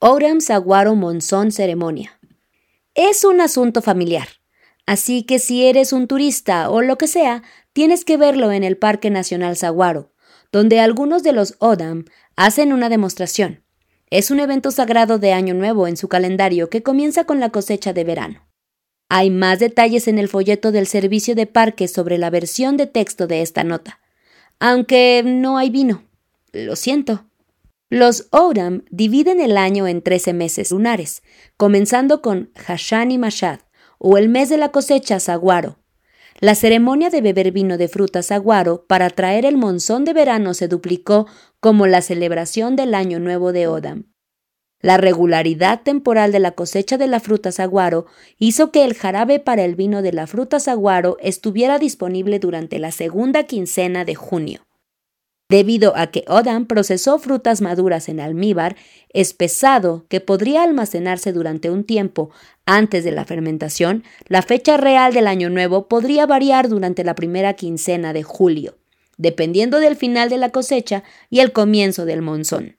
Odam Saguaro Monzón Ceremonia. Es un asunto familiar, así que si eres un turista o lo que sea, tienes que verlo en el Parque Nacional Saguaro, donde algunos de los Odam hacen una demostración. Es un evento sagrado de Año Nuevo en su calendario que comienza con la cosecha de verano. Hay más detalles en el folleto del servicio de parques sobre la versión de texto de esta nota, aunque no hay vino. Lo siento. Los Odam dividen el año en 13 meses lunares, comenzando con Hashani Mashad, o el mes de la cosecha saguaro. La ceremonia de beber vino de fruta saguaro para traer el monzón de verano se duplicó como la celebración del Año Nuevo de Odam. La regularidad temporal de la cosecha de la fruta saguaro hizo que el jarabe para el vino de la fruta saguaro estuviera disponible durante la segunda quincena de junio. Debido a que Odam procesó frutas maduras en almíbar espesado que podría almacenarse durante un tiempo antes de la fermentación, la fecha real del Año Nuevo podría variar durante la primera quincena de julio, dependiendo del final de la cosecha y el comienzo del monzón.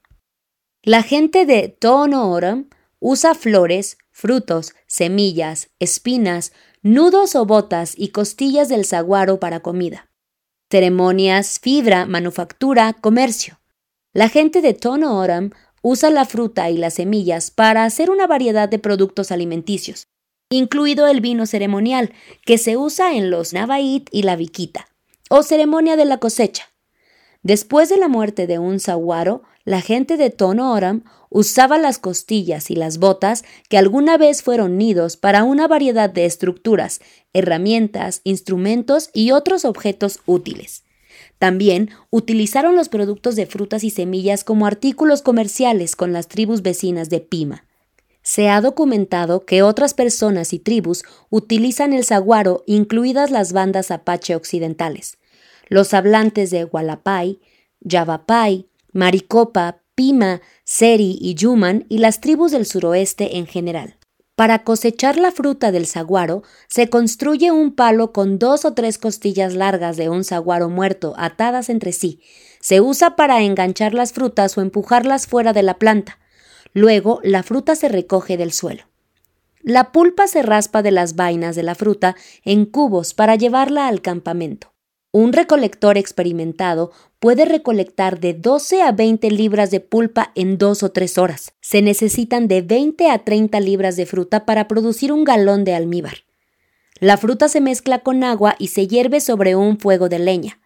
La gente de Tohono O'odham usa flores, frutos, semillas, espinas, nudos o botas y costillas del saguaro para comida. Ceremonias, fibra, manufactura, comercio. La gente de Tohono O'odham usa la fruta y las semillas para hacer una variedad de productos alimenticios, incluido el vino ceremonial, que se usa en los Navaid y la Viquita, o ceremonia de la cosecha. Después de la muerte de un saguaro, la gente de Tohono O'odham usaba las costillas y las botas que alguna vez fueron nidos para una variedad de estructuras, herramientas, instrumentos y otros objetos útiles. También utilizaron los productos de frutas y semillas como artículos comerciales con las tribus vecinas de Pima. Se ha documentado que otras personas y tribus utilizan el saguaro, incluidas las bandas apache occidentales, los hablantes de Hualapay, Yavapai, Maricopa, Pima, Seri y Yuman y las tribus del suroeste en general. Para cosechar la fruta del saguaro, se construye un palo con 2 o 3 costillas largas de un saguaro muerto atadas entre sí. Se usa para enganchar las frutas o empujarlas fuera de la planta. Luego, la fruta se recoge del suelo. La pulpa se raspa de las vainas de la fruta en cubos para llevarla al campamento. Un recolector experimentado puede recolectar de 12 a 20 libras de pulpa en 2 o 3 horas. Se necesitan de 20 a 30 libras de fruta para producir un galón de almíbar. La fruta se mezcla con agua y se hierve sobre un fuego de leña.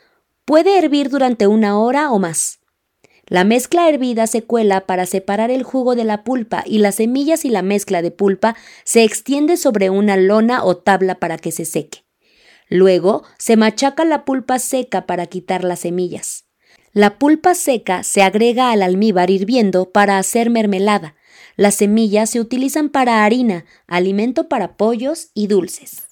Puede hervir durante 1 hora o más. La mezcla hervida se cuela para separar el jugo de la pulpa y las semillas y la mezcla de pulpa se extiende sobre una lona o tabla para que se seque. Luego, se machaca la pulpa seca para quitar las semillas. La pulpa seca se agrega al almíbar hirviendo para hacer mermelada. Las semillas se utilizan para harina, alimento para pollos y dulces.